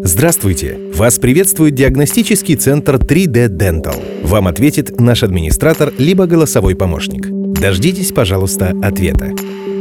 Здравствуйте! Вас приветствует диагностический центр 3D Dental. Вам ответит наш администратор либо голосовой помощник. Дождитесь, пожалуйста, ответа.